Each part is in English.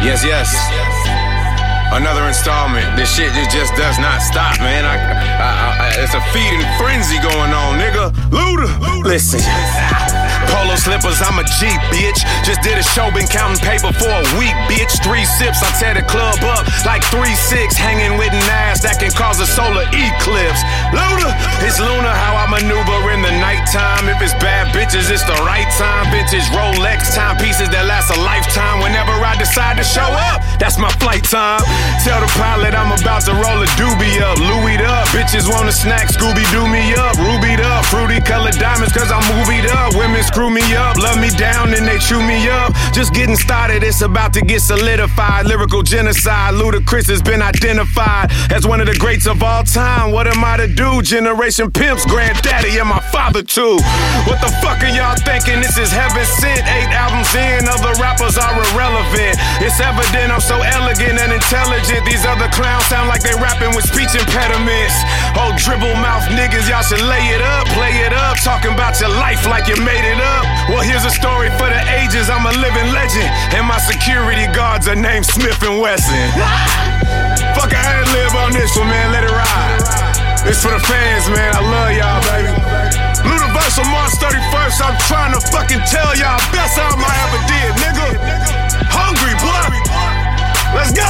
Yes. Another installment. This shit just does not stop, man. It's a feeding frenzy going on, nigga. Luda. Listen. Polo slippers, I'm a G, bitch. Just did a show, been counting paper for a week, bitch. 3 sips, I tear the club up like 3-6. Hanging with an ass that can cause a solar eclipse. Luda, it's Luna how I maneuver in the nighttime. If it's bad bitches, it's the right time. Vintage Rolex timepieces that last a lifetime. Whenever I decide to show up, that's my flight time. Tell the pilot I'm about to roll a doobie up. Louis up, bitches want a snack, Scooby-Doo me up. Rubied up, fruity colored diamonds cause I'm movied up. Women screw me up, love me down, then they chew me up. Just getting started, it's about to get solidified. Lyrical genocide, Ludacris has been identified as one of the greats of all time. What am I to do? Generation pimps, granddaddy and my father too. What the fuck are y'all thinking? This is heaven sent. 8 albums in, other rappers are irrelevant. It's evident I'm so elegant and intelligent. These other clowns sound like they rapping with speech impediments. Oh, dribble mouth niggas, y'all should lay it up, play it up. Talking about your life like you made it up. Well, here's a story for the ages. I'm a living legend, and my security guards are named Smith & Wesson. Fuck, I ain't live on this one, man. Let it ride. It's for the fans, man. I love y'all, baby. Ludaverse on March 31st. I'm trying to fucking tell y'all best album I ever did, nigga. Hungry, boy. Let's go.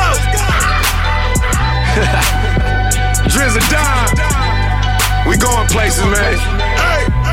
Drizz a dime. We going places, man. Hey.